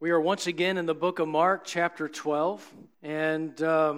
We are once again in the book of Mark, chapter 12, and this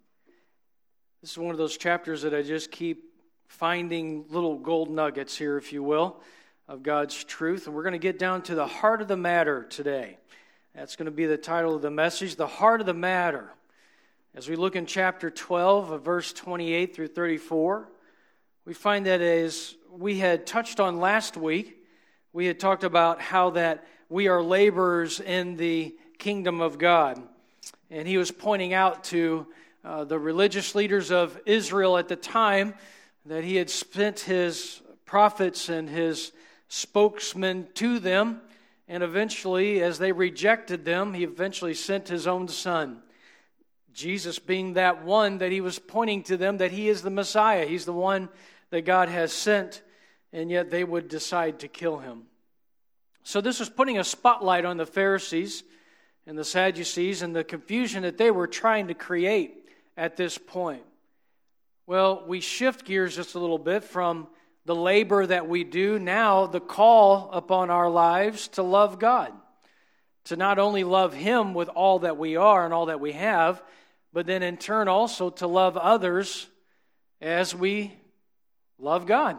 is one of those chapters that I just keep finding little gold nuggets here, if you will, of God's truth. And we're going to get down to the heart of the matter today. That's going to be the title of the message, the heart of the matter. As we look in chapter 12, of verse 28 through 34, we find that as we had touched on last week, we had talked about how that we are laborers in the kingdom of God. And he was pointing out to the religious leaders of Israel at the time that he had sent his prophets and his spokesmen to them. And eventually, as they rejected them, he eventually sent his own son. Jesus being that one that he was pointing to them that he is the Messiah. He's the one that God has sent, and yet they would decide to kill him. So this was putting a spotlight on the Pharisees and the Sadducees and the confusion that they were trying to create at this point. Well, we shift gears just a little bit from the labor that we do, now the call upon our lives to love God. To not only love Him with all that we are and all that we have, but then in turn also to love others as we love God.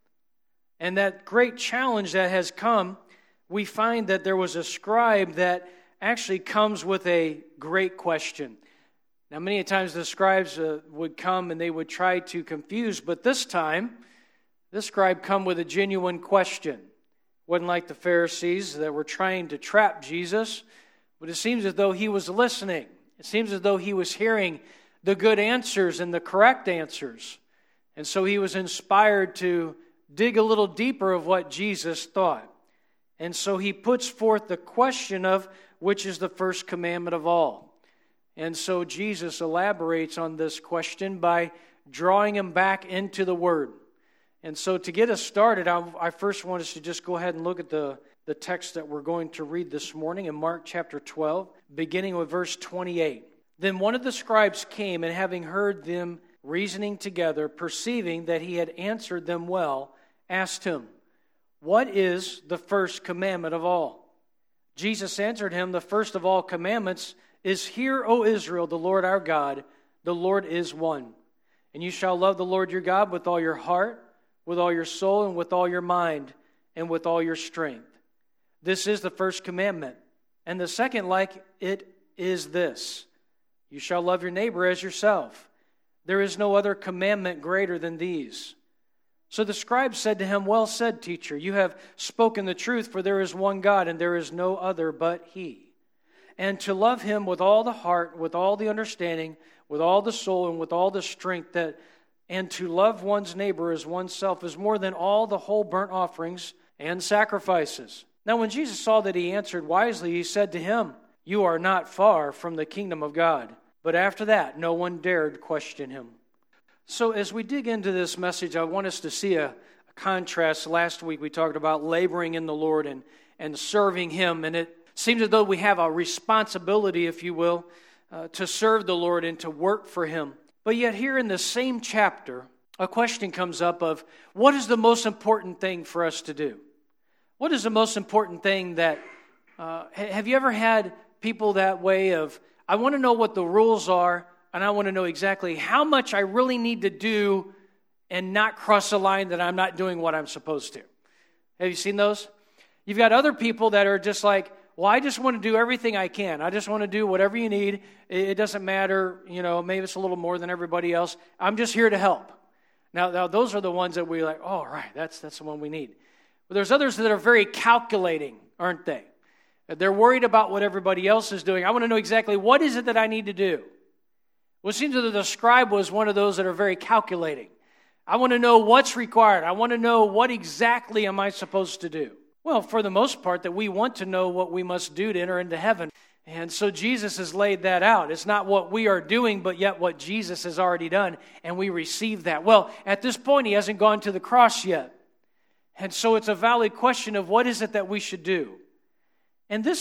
And that great challenge that has come, we find that there was a scribe that actually comes with a great question. Now, many times the scribes would come and they would try to confuse, but this time, this scribe come with a genuine question. Wasn't like the Pharisees that were trying to trap Jesus, but it seems as though he was listening. It seems as though he was hearing the good answers and the correct answers. And so he was inspired to dig a little deeper of what Jesus thought. And so he puts forth the question of which is the first commandment of all. And so Jesus elaborates on this question by drawing him back into the Word. And so to get us started, I first want us to just go ahead and look at the text that we're going to read this morning in Mark chapter 12, beginning with verse 28. Then one of the scribes came, and having heard them reasoning together, perceiving that he had answered them well, asked him, "What is the first commandment of all?" Jesus answered him, "The first of all commandments is, Hear, O Israel, the Lord our God, the Lord is one. And you shall love the Lord your God with all your heart, with all your soul, and with all your mind, and with all your strength. This is the first commandment. And the second like it is this, you shall love your neighbor as yourself. There is no other commandment greater than these." So the scribe said to him, "Well said, teacher, you have spoken the truth, for there is one God, and there is no other but He. And to love Him with all the heart, with all the understanding, with all the soul, and with all the strength, and to love one's neighbor as oneself is more than all the whole burnt offerings and sacrifices." Now when Jesus saw that he answered wisely, he said to him, "You are not far from the kingdom of God." But after that, no one dared question him. So as we dig into this message, I want us to see a contrast. Last week we talked about laboring in the Lord and serving Him. And it seems as though we have a responsibility, if you will, to serve the Lord and to work for Him. But yet here in the same chapter, a question comes up of what is the most important thing for us to do? What is the most important thing that, have you ever had people that way of, I want to know what the rules are, and I want to know exactly how much I really need to do and not cross the line that I'm not doing what I'm supposed to. Have you seen those? You've got other people that are just like, well, I just want to do everything I can. I just want to do whatever you need. It doesn't matter, maybe it's a little more than everybody else. I'm just here to help. Now those are the ones that we're like, oh, right, that's the one we need. But there's others that are very calculating, aren't they? They're worried about what everybody else is doing. I want to know exactly what is it that I need to do. Well, it seems that the scribe was one of those that are very calculating. I want to know what's required. I want to know what exactly am I supposed to do. Well, for the most part, that we want to know what we must do to enter into heaven. And so Jesus has laid that out. It's not what we are doing, but yet what Jesus has already done, and we receive that. Well, at this point, He hasn't gone to the cross yet. And so it's a valid question of what is it that we should do. And it's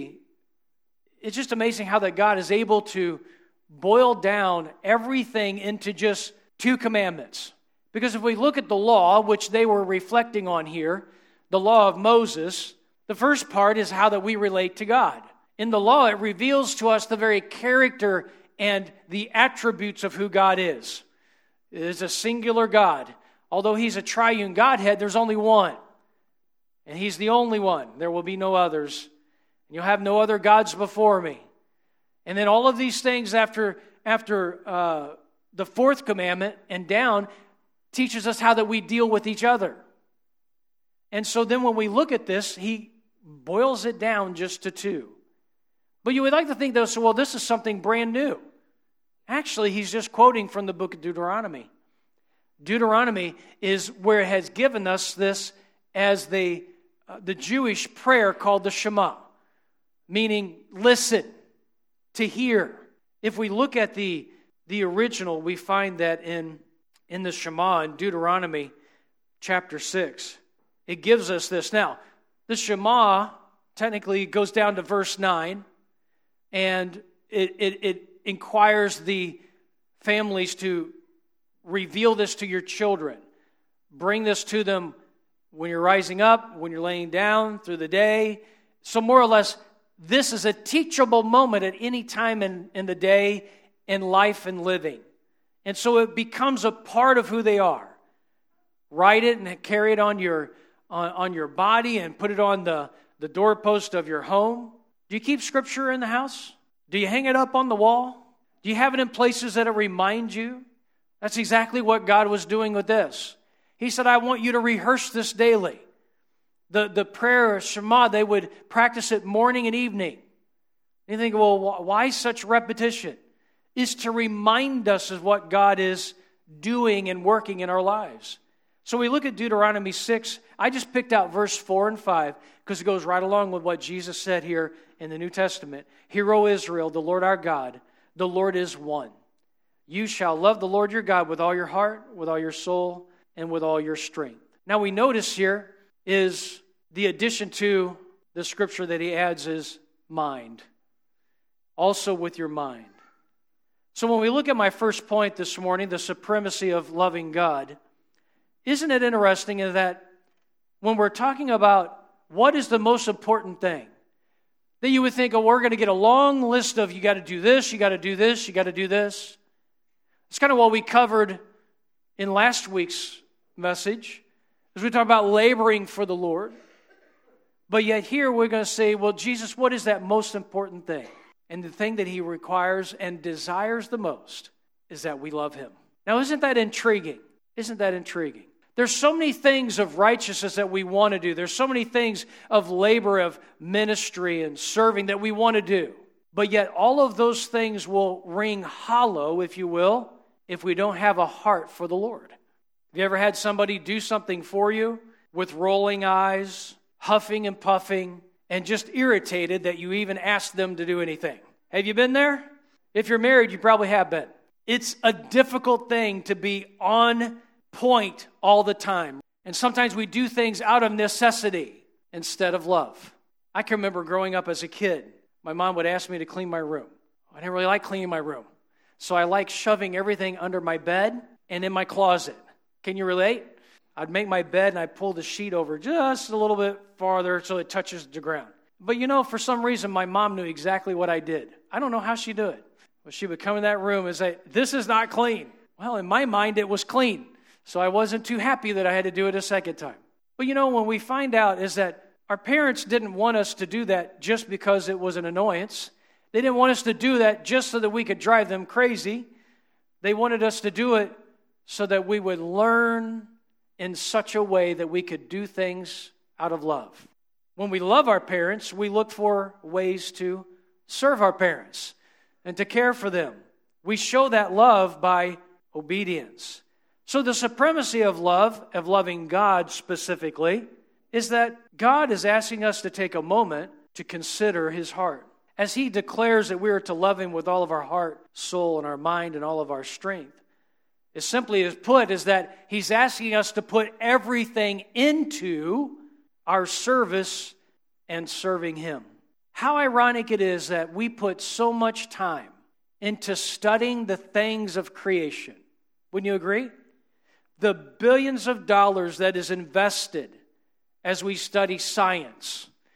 just amazing how that God is able to boil down everything into just 2 commandments. Because if we look at the law, which they were reflecting on here, the law of Moses, the first part is how that we relate to God. In the law, it reveals to us the very character and the attributes of who God is. It is a singular God. Although He's a triune Godhead, there's only one. And He's the only one. There will be no others. And you'll have no other gods before me. And then all of these things after the fourth commandment and down teaches us how that we deal with each other. And so then when we look at this, He boils it down just to two. But you would like to think, though, so, well, this is something brand new. Actually, He's just quoting from the book of Deuteronomy. Deuteronomy is where it has given us this as the Jewish prayer called the Shema, meaning listen, to hear. If we look at the original, we find that in the Shema in Deuteronomy chapter 6, it gives us this. Now, the Shema technically goes down to verse 9, and it inquires the families to reveal this to your children. Bring this to them when you're rising up, when you're laying down through the day. So more or less, this is a teachable moment at any time in the day, in life and living. And so it becomes a part of who they are. Write it and carry it on your body and put it on the doorpost of your home. Do you keep Scripture in the house? Do you hang it up on the wall? Do you have it in places that it reminds you? That's exactly what God was doing with this. He said, I want you to rehearse this daily. The prayer, Shema, they would practice it morning and evening. You think, well, why such repetition? It's to remind us of what God is doing and working in our lives. So we look at Deuteronomy 6. I just picked out verse 4 and 5 because it goes right along with what Jesus said here in the New Testament. Hear, O Israel, the Lord our God, the Lord is one. You shall love the Lord your God with all your heart, with all your soul, and with all your strength. Now we notice here is the addition to the scripture that he adds is mind. Also with your mind. So when we look at my first point this morning, the supremacy of loving God, isn't it interesting in that when we're talking about what is the most important thing, that you would think, oh, we're going to get a long list of you got to do this, you got to do this, you got to do this. It's kind of what we covered in last week's message, as we talk about laboring for the Lord. But yet here we're going to say, well, Jesus, what is that most important thing? And the thing that he requires and desires the most is that we love him. Now, isn't that intriguing? Isn't that intriguing? There's so many things of righteousness that we want to do. There's so many things of labor, of ministry and serving that we want to do. But yet all of those things will ring hollow, if you will, if we don't have a heart for the Lord. Have you ever had somebody do something for you with rolling eyes, huffing and puffing, and just irritated that you even asked them to do anything? Have you been there? If you're married, you probably have been. It's a difficult thing to be on point all the time. And sometimes we do things out of necessity instead of love. I can remember growing up as a kid, my mom would ask me to clean my room. I didn't really like cleaning my room. So I like shoving everything under my bed and in my closet. Can you relate? I'd make my bed and I'd pull the sheet over just a little bit farther so it touches the ground. But you know, for some reason, my mom knew exactly what I did. I don't know how she did it. But she would come in that room and say, this is not clean. Well, in my mind, it was clean. So I wasn't too happy that I had to do it a second time. But you know, when we find out is that our parents didn't want us to do that just because it was an annoyance. They didn't want us to do that just so that we could drive them crazy. They wanted us to do it so that we would learn in such a way that we could do things out of love. When we love our parents, we look for ways to serve our parents and to care for them. We show that love by obedience. So the supremacy of love, of loving God specifically, is that God is asking us to take a moment to consider his heart. As he declares that we are to love him with all of our heart, soul, and our mind, and all of our strength. As simply as put, is that he's asking us to put everything into our service and serving him. How ironic it is that we put so much time into studying the things of creation. Wouldn't you agree? The billions of dollars that is invested as we study science,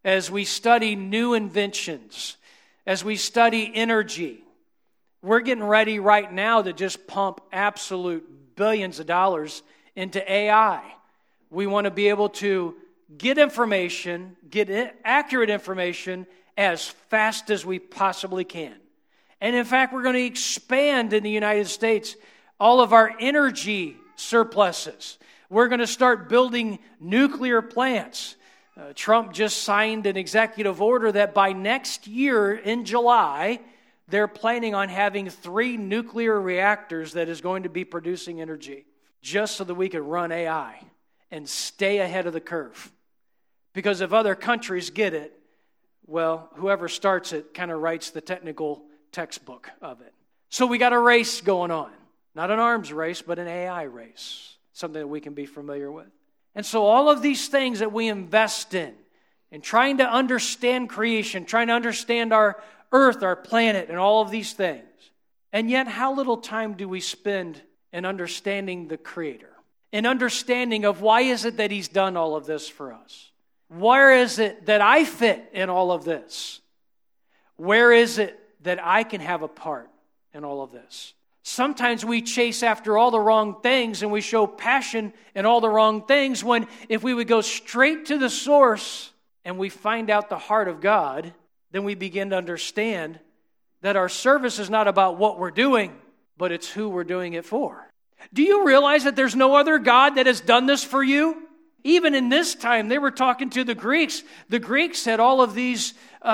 as we study new inventions, as we study energy. We're getting ready right now to just pump absolute billions of dollars into AI. We want to be able to get information, get accurate information as fast as we possibly can. And in fact, we're going to expand in the United States all of our energy surpluses. We're going to start building nuclear plants. Trump just signed an executive order that by next year in July, they're planning on having 3 nuclear reactors that is going to be producing energy just so that we can run AI and stay ahead of the curve. Because if other countries get it, well, whoever starts it kind of writes the technical textbook of it. So we got a race going on. Not an arms race, but an AI race. Something that we can be familiar with. And so all of these things that we invest in trying to understand creation, trying to understand our earth, our planet, and all of these things. And yet, how little time do we spend in understanding the Creator? In understanding of why is it that He's done all of this for us? Where is it that I fit in all of this? Where is it that I can have a part in all of this? Sometimes we chase after all the wrong things and we show passion in all the wrong things, when if we would go straight to the source and we find out the heart of God, then we begin to understand that our service is not about what we're doing, but it's who we're doing it for. Do you realize that there's no other God that has done this for you? Even in this time, they were talking to the Greeks. The Greeks had all of these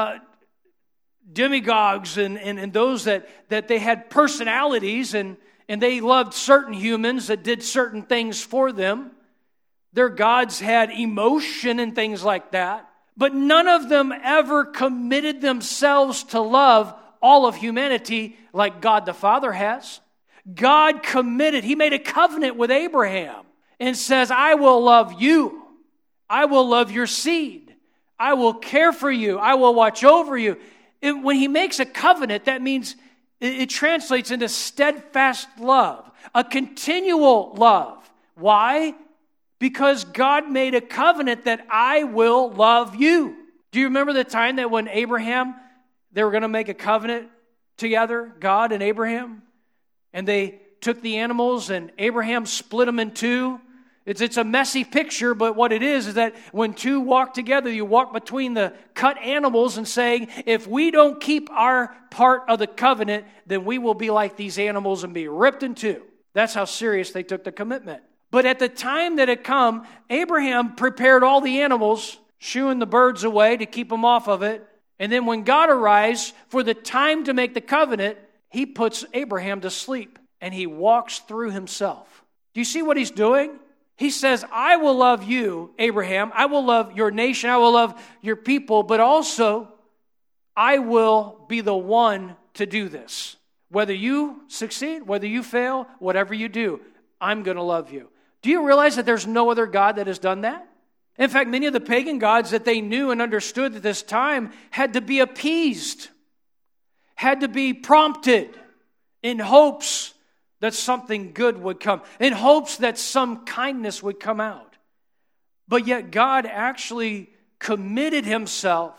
demigods and those that they had personalities and they loved certain humans that did certain things for them. Their gods had emotion and things like that. But none of them ever committed themselves to love all of humanity like God the Father has. God committed. He made a covenant with Abraham and says, I will love you. I will love your seed. I will care for you. I will watch over you. When He makes a covenant, that means it translates into steadfast love, a continual love. Why? Because God made a covenant that I will love you. Do you remember the time that when Abraham, they were going to make a covenant together, God and Abraham? And they took the animals and Abraham split them in two. It's a messy picture, but what it is that when two walk together, you walk between the cut animals and saying, if we don't keep our part of the covenant, then we will be like these animals and be ripped in two. That's how serious they took the commitment. But at the time that it come, Abraham prepared all the animals, shooing the birds away to keep them off of it. And then when God arrives for the time to make the covenant, He puts Abraham to sleep and he walks through himself. Do you see what he's doing? He says, I will love you, Abraham. I will love your nation. I will love your people. But also, I will be the one to do this. Whether you succeed, whether you fail, whatever you do, I'm going to love you. Do you realize that there's no other God that has done that? In fact, many of the pagan gods that they knew and understood at this time had to be appeased, had to be prompted in hopes that something good would come, in hopes that some kindness would come out. But yet God actually committed Himself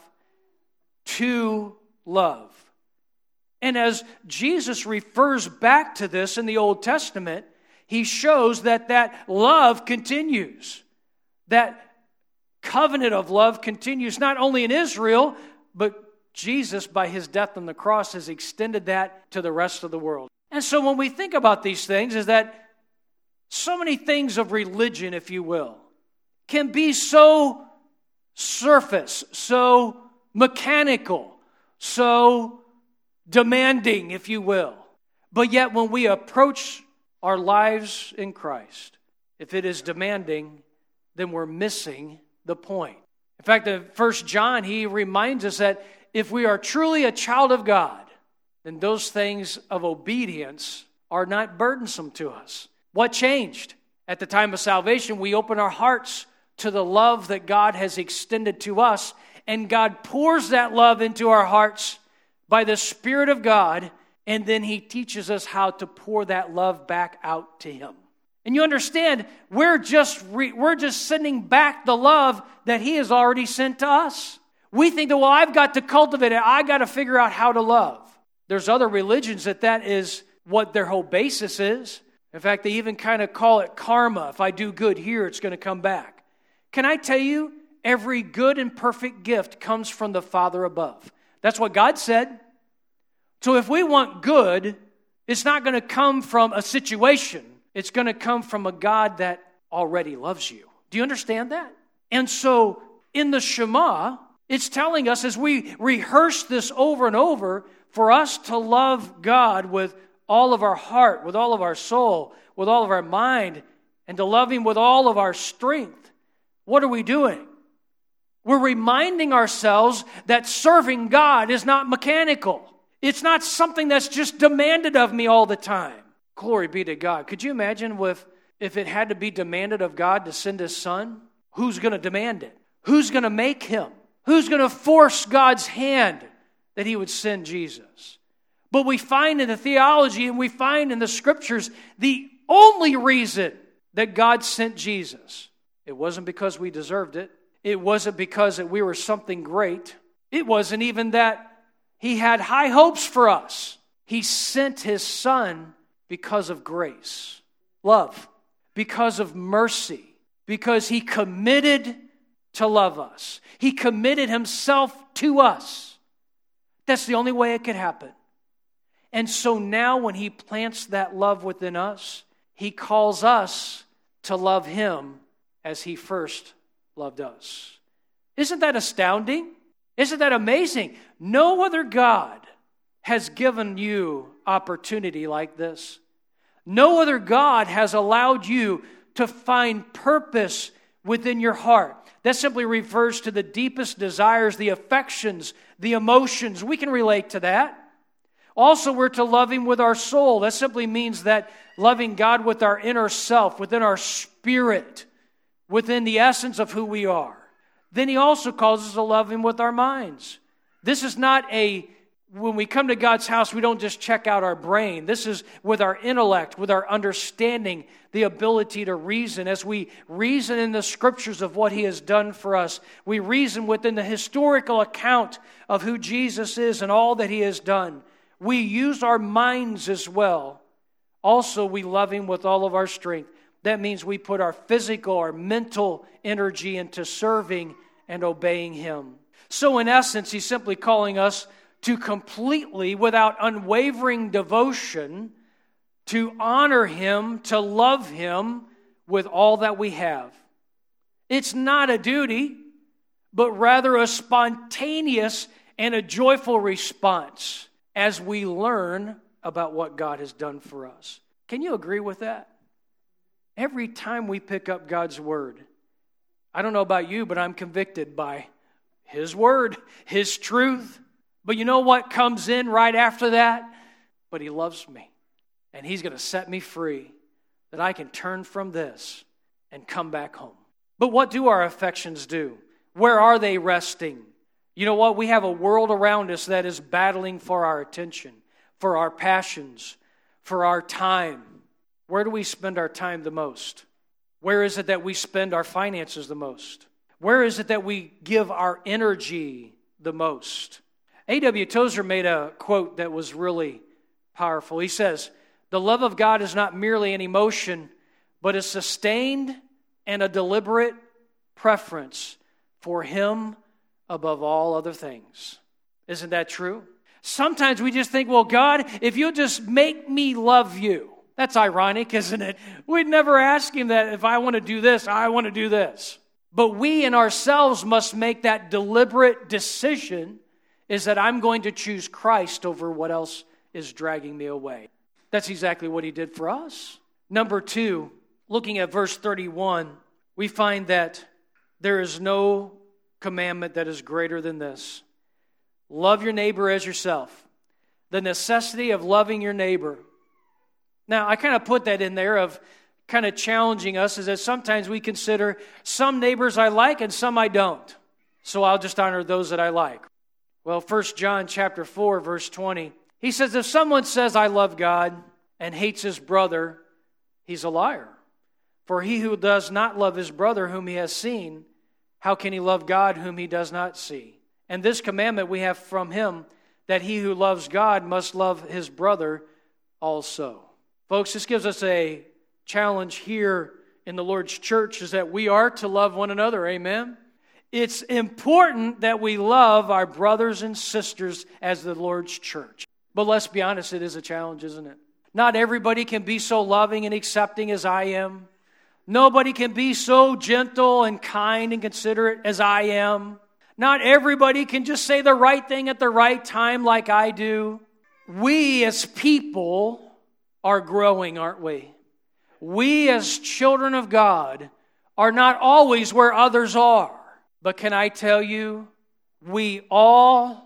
to love. And as Jesus refers back to this in the Old Testament, He shows that that love continues. That covenant of love continues not only in Israel, but Jesus, by His death on the cross, has extended that to the rest of the world. And so when we think about these things, is that so many things of religion, if you will, can be so surface, so mechanical, so demanding, if you will. But yet when we approach our lives in Christ, if it is demanding, then we're missing the point. In fact, in 1 John, he reminds us that if we are truly a child of God, then those things of obedience are not burdensome to us. What changed? At the time of salvation, we open our hearts to the love that God has extended to us, and God pours that love into our hearts by the Spirit of God, and then He teaches us how to pour that love back out to Him. And you understand, we're just sending back the love that He has already sent to us. We think that, well, I've got to cultivate it. I got to figure out how to love. There's other religions that is what their whole basis is. In fact, they even kind of call it karma. If I do good here, it's going to come back. Can I tell you, every good and perfect gift comes from the Father above. That's what God said. So if we want good, it's not going to come from a situation. It's going to come from a God that already loves you. Do you understand that? And so in the Shema, it's telling us as we rehearse this over and over, for us to love God with all of our heart, with all of our soul, with all of our mind, and to love Him with all of our strength. What are we doing? We're reminding ourselves that serving God is not mechanical. It's not something that's just demanded of me all the time. Glory be to God. Could you imagine if it had to be demanded of God to send His Son? Who's going to demand it? Who's going to make Him? Who's going to force God's hand that He would send Jesus? But we find in the theology and we find in the Scriptures the only reason that God sent Jesus. It wasn't because we deserved it. It wasn't because that we were something great. It wasn't even that He had high hopes for us. He sent His Son because of grace, love, because of mercy, because He committed to love us. He committed Himself to us. That's the only way it could happen. And so now when He plants that love within us, He calls us to love Him as He first loved us. Isn't that astounding? Isn't that amazing? No other God has given you opportunity like this. No other God has allowed you to find purpose within your heart. That simply refers to the deepest desires, the affections, the emotions. We can relate to that. Also, we're to love Him with our soul. That simply means that loving God with our inner self, within our spirit, within the essence of who we are. Then He also calls us to love Him with our minds. This is not when we come to God's house, we don't just check out our brain. This is with our intellect, with our understanding, the ability to reason. As we reason in the Scriptures of what He has done for us, we reason within the historical account of who Jesus is and all that He has done. We use our minds as well. Also, we love Him with all of our strength. That means we put our physical, our mental energy into serving and obeying Him. So in essence, He's simply calling us to completely, without unwavering devotion, to honor Him, to love Him with all that we have. It's not a duty, but rather a spontaneous and a joyful response as we learn about what God has done for us. Can you agree with that? Every time we pick up God's Word, I don't know about you, but I'm convicted by His Word, His truth. But you know what comes in right after that? But He loves me, and He's going to set me free, that I can turn from this and come back home. But what do our affections do? Where are they resting? You know what? We have a world around us that is battling for our attention, for our passions, for our time. Where do we spend our time the most? Where is it that we spend our finances the most? Where is it that we give our energy the most? A.W. Tozer made a quote that was really powerful. He says, "The love of God is not merely an emotion, but a sustained and a deliberate preference for Him above all other things." Isn't that true? Sometimes we just think, well, God, if you'll just make me love you. That's ironic, isn't it? We'd never ask Him that if I want to do this, I want to do this. But we in ourselves must make that deliberate decision, is that I'm going to choose Christ over what else is dragging me away. That's exactly what He did for us. Number 2, looking at verse 31, we find that there is no commandment that is greater than this. Love your neighbor as yourself. The necessity of loving your neighbor. Now, I kind of put that in there of kind of challenging us, is that sometimes we consider some neighbors I like and some I don't. So I'll just honor those that I like. Well, 1 John chapter 4, verse 20, he says, if someone says, I love God, and hates his brother, he's a liar. For he who does not love his brother whom he has seen, how can he love God whom he does not see? And this commandment we have from him, that he who loves God must love his brother also. Folks, this gives us a challenge here in the Lord's church, is that we are to love one another. Amen? It's important that we love our brothers and sisters as the Lord's church. But let's be honest, it is a challenge, isn't it? Not everybody can be so loving and accepting as I am. Nobody can be so gentle and kind and considerate as I am. Not everybody can just say the right thing at the right time like I do. We as people are growing, aren't we? We as children of God are not always where others are. But can I tell you, we all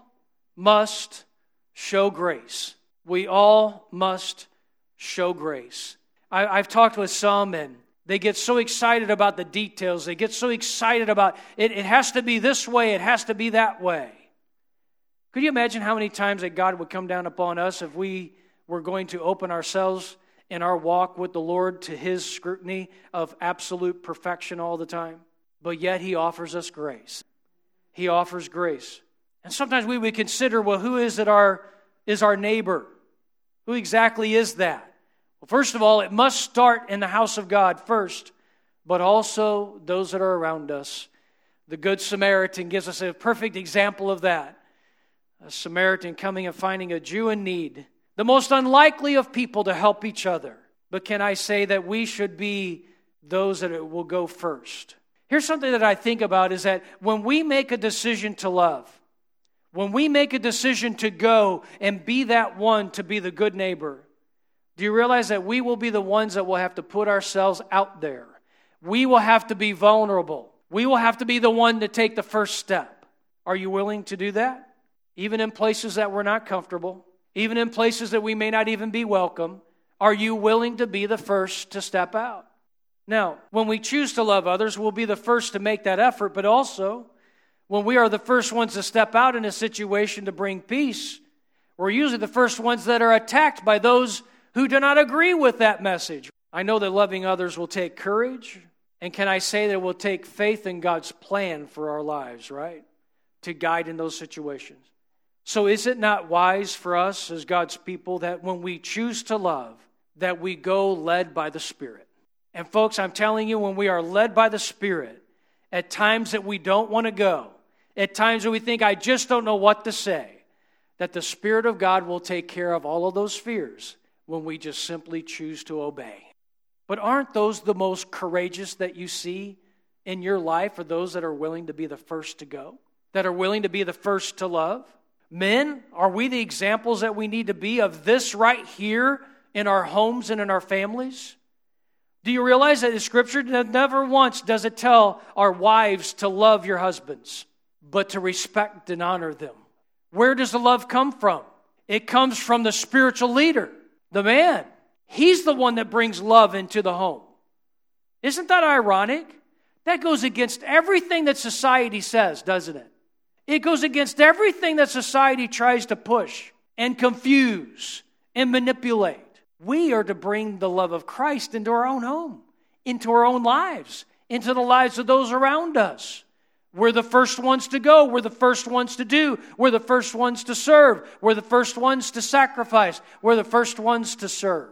must show grace. We all must show grace. I've talked with some, and they get so excited about the details. They get so excited about it. It has to be this way. It has to be that way. Could you imagine how many times that God would come down upon us if we were going to open ourselves in our walk with the Lord to His scrutiny of absolute perfection all the time? But yet He offers us grace. He offers grace. And sometimes we would consider, well, who is our neighbor? Who exactly is that? Well, first of all, it must start in the house of God first, but also those that are around us. The Good Samaritan gives us a perfect example of that. A Samaritan coming and finding a Jew in need, the most unlikely of people to help each other. But can I say that we should be those that will go first? Here's something that I think about, is that when we make a decision to love, when we make a decision to go and be that one to be the good neighbor, do you realize that we will be the ones that will have to put ourselves out there? We will have to be vulnerable. We will have to be the one to take the first step. Are you willing to do that? Even in places that we're not comfortable, even in places that we may not even be welcome, are you willing to be the first to step out? Now, when we choose to love others, we'll be the first to make that effort, but also when we are the first ones to step out in a situation to bring peace, we're usually the first ones that are attacked by those who do not agree with that message. I know that loving others will take courage, and can I say that it will take faith in God's plan for our lives, right? To guide in those situations. So is it not wise for us as God's people that when we choose to love, that we go led by the Spirit? And folks, I'm telling you, when we are led by the Spirit, at times that we don't want to go, at times that we think, I just don't know what to say, that the Spirit of God will take care of all of those fears when we just simply choose to obey. But aren't those the most courageous that you see in your life, are those that are willing to be the first to go, that are willing to be the first to love? Men, are we the examples that we need to be of this right here in our homes and in our families? Do you realize that the Scripture never once does it tell our wives to love your husbands, but to respect and honor them? Where does the love come from? It comes from the spiritual leader, the man. He's the one that brings love into the home. Isn't that ironic? That goes against everything that society says, doesn't it? It goes against everything that society tries to push and confuse and manipulate. We are to bring the love of Christ into our own home, into our own lives, into the lives of those around us. We're the first ones to go. We're the first ones to do. We're the first ones to serve. We're the first ones to sacrifice. We're the first ones to serve.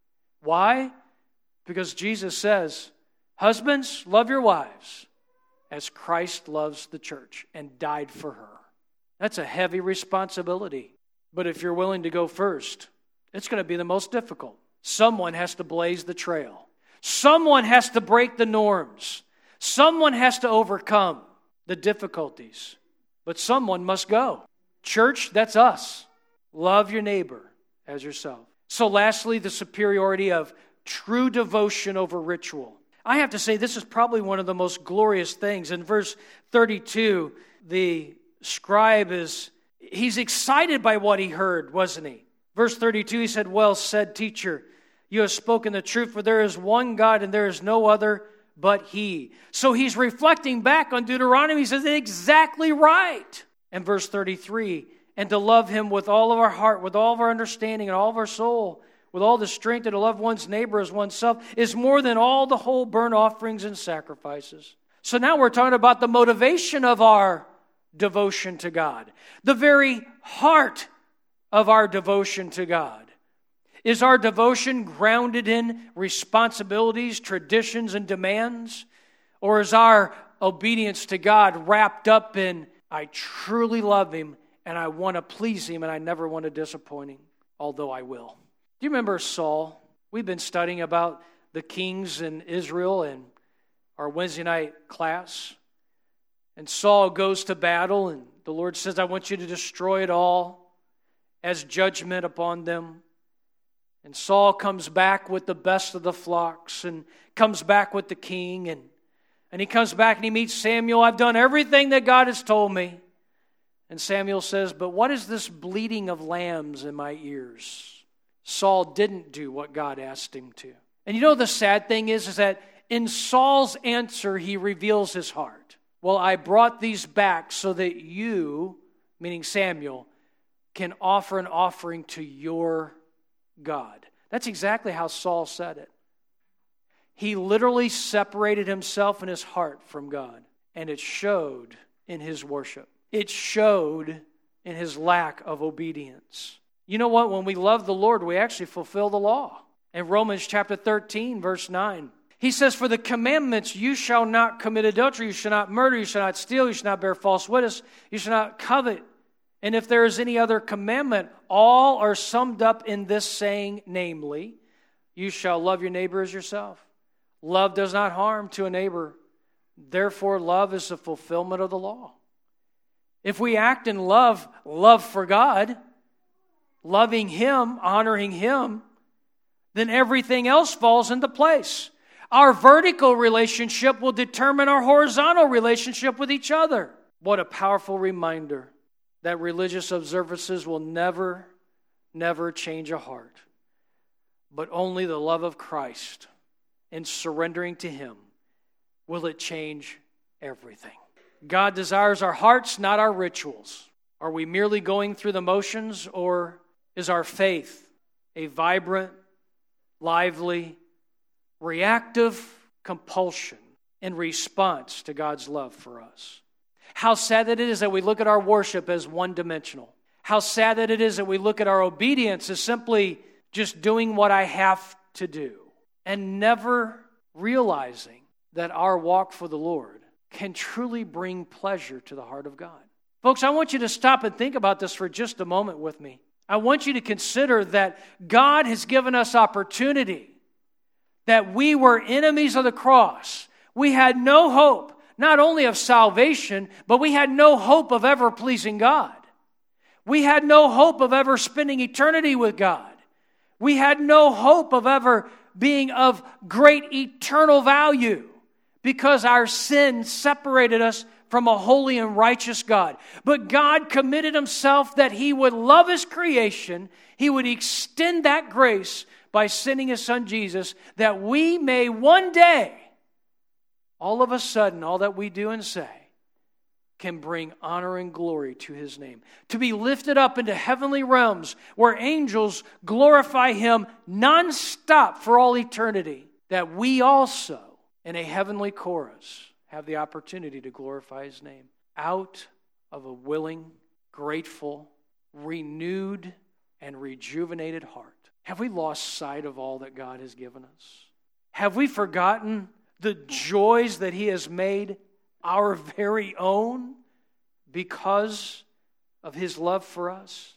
Why? Because Jesus says, husbands, love your wives as Christ loves the church and died for her. That's a heavy responsibility. But if you're willing to go first, it's going to be the most difficult. Someone has to blaze the trail. Someone has to break the norms. Someone has to overcome the difficulties. But someone must go. Church, that's us. Love your neighbor as yourself. So lastly, the superiority of true devotion over ritual. I have to say, this is probably one of the most glorious things. In verse 32, the scribe he's excited by what he heard, wasn't he? Verse 32, he said, well said, teacher, you have spoken the truth, for there is one God and there is no other but He. So he's reflecting back on Deuteronomy. He says, exactly right. And verse 33, and to love Him with all of our heart, with all of our understanding, and all of our soul, with all the strength, and to love one's neighbor as oneself, is more than all the whole burnt offerings and sacrifices. So now we're talking about the motivation of our devotion to God. The very heart of our devotion to God. Is our devotion grounded in responsibilities, traditions, and demands? Or is our obedience to God wrapped up in, I truly love Him and I want to please Him and I never want to disappoint Him, although I will? Do you remember Saul? We've been studying about the kings in Israel in our Wednesday night class. And Saul goes to battle and the Lord says, I want you to destroy it all as judgment upon them. And Saul comes back with the best of the flocks and comes back with the king. And he comes back and he meets Samuel. I've done everything that God has told me. And Samuel says, but what is this bleating of lambs in my ears? Saul didn't do what God asked him to. And you know the sad thing is that in Saul's answer, he reveals his heart. Well, I brought these back so that you, meaning Samuel, can offer an offering to your God. That's exactly how Saul said it. He literally separated himself and his heart from God. And it showed in his worship. It showed in his lack of obedience. You know what? When we love the Lord, we actually fulfill the law. In Romans chapter 13, verse 9, he says, for the commandments, you shall not commit adultery, you shall not murder, you shall not steal, you shall not bear false witness, you shall not covet. And if there is any other commandment, all are summed up in this saying, namely, you shall love your neighbor as yourself. Love does not harm to a neighbor. Therefore, love is the fulfillment of the law. If we act in love for God, loving Him, honoring Him, then everything else falls into place. Our vertical relationship will determine our horizontal relationship with each other. What a powerful reminder that religious observances will never change a heart. But only the love of Christ and surrendering to Him will it change everything. God desires our hearts, not our rituals. Are we merely going through the motions, or is our faith a vibrant, lively, reactive compulsion in response to God's love for us? How sad that it is that we look at our worship as one-dimensional. How sad that it is that we look at our obedience as simply just doing what I have to do and never realizing that our walk for the Lord can truly bring pleasure to the heart of God. Folks, I want you to stop and think about this for just a moment with me. I want you to consider that God has given us opportunity, that we were enemies of the cross. We had no hope, not only of salvation, but we had no hope of ever pleasing God. We had no hope of ever spending eternity with God. We had no hope of ever being of great eternal value because our sin separated us from a holy and righteous God. But God committed Himself that He would love His creation. He would extend that grace by sending His Son Jesus, that we may one day, all of a sudden, all that we do and say can bring honor and glory to His name. To be lifted up into heavenly realms where angels glorify Him nonstop for all eternity. That we also, in a heavenly chorus, have the opportunity to glorify His name. Out of a willing, grateful, renewed, and rejuvenated heart. Have we lost sight of all that God has given us? Have we forgotten the joys that He has made our very own because of His love for us?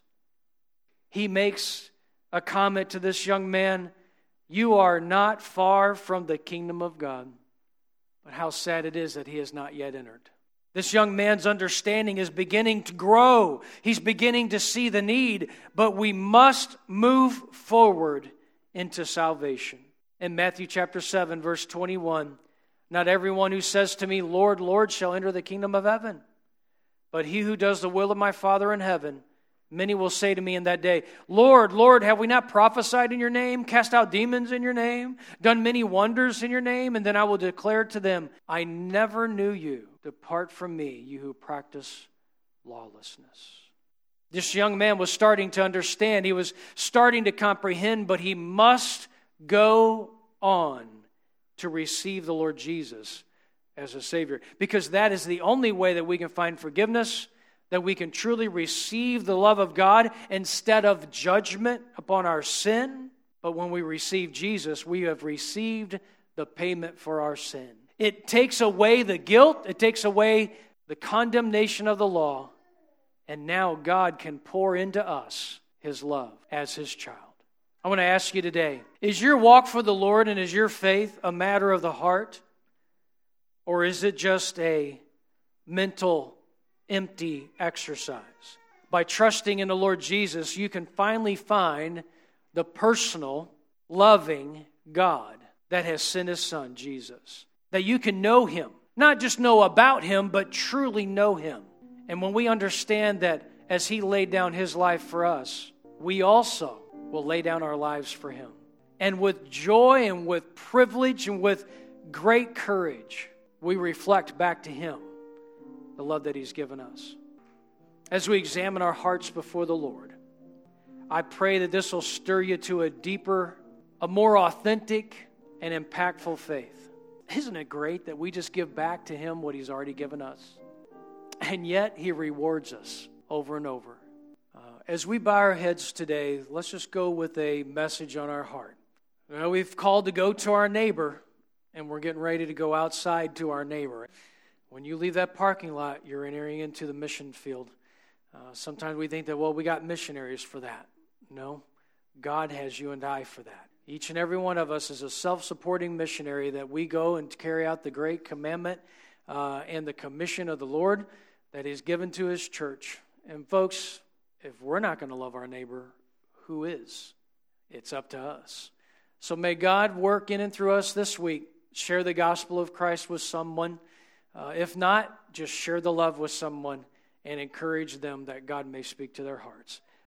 He makes a comment to this young man, you are not far from the kingdom of God. But how sad it is that he has not yet entered. This young man's understanding is beginning to grow. He's beginning to see the need, but we must move forward into salvation. In Matthew chapter 7, verse 21, not everyone who says to me, Lord, Lord, shall enter the kingdom of heaven, but he who does the will of my Father in heaven. Many will say to me in that day, Lord, Lord, have we not prophesied in your name, cast out demons in your name, done many wonders in your name? And then I will declare to them, I never knew you. Depart from me, you who practice lawlessness. This young man was starting to understand. He was starting to comprehend, but he must go on to receive the Lord Jesus as a Savior. Because that is the only way that we can find forgiveness, that we can truly receive the love of God instead of judgment upon our sin. But when we receive Jesus, we have received the payment for our sin. It takes away the guilt. It takes away the condemnation of the law. And now God can pour into us His love as His child. I want to ask you today, is your walk for the Lord and is your faith a matter of the heart? Or is it just a mental, empty exercise? By trusting in the Lord Jesus, you can finally find the personal, loving God that has sent His Son, Jesus. That you can know Him. Not just know about Him, but truly know Him. And when we understand that as He laid down His life for us, we also will lay down our lives for Him. And with joy and with privilege and with great courage, we reflect back to Him the love that He's given us. As we examine our hearts before the Lord, I pray that this will stir you to a deeper, a more authentic and impactful faith. Isn't it great that we just give back to Him what He's already given us? And yet He rewards us over and over. As we bow our heads today, let's just go with a message on our heart. We've called to go to our neighbor, and we're getting ready to go outside to our neighbor. When you leave that parking lot, you're entering into the mission field. Sometimes we think that, well, we got missionaries for that. No, God has you and I for that. Each and every one of us is a self-supporting missionary that we go and carry out the great commandment and the commission of the Lord that He's given to His church. And folks, if we're not going to love our neighbor, who is? It's up to us. So may God work in and through us this week. Share the gospel of Christ with someone. If not, just share the love with someone and encourage them that God may speak to their hearts.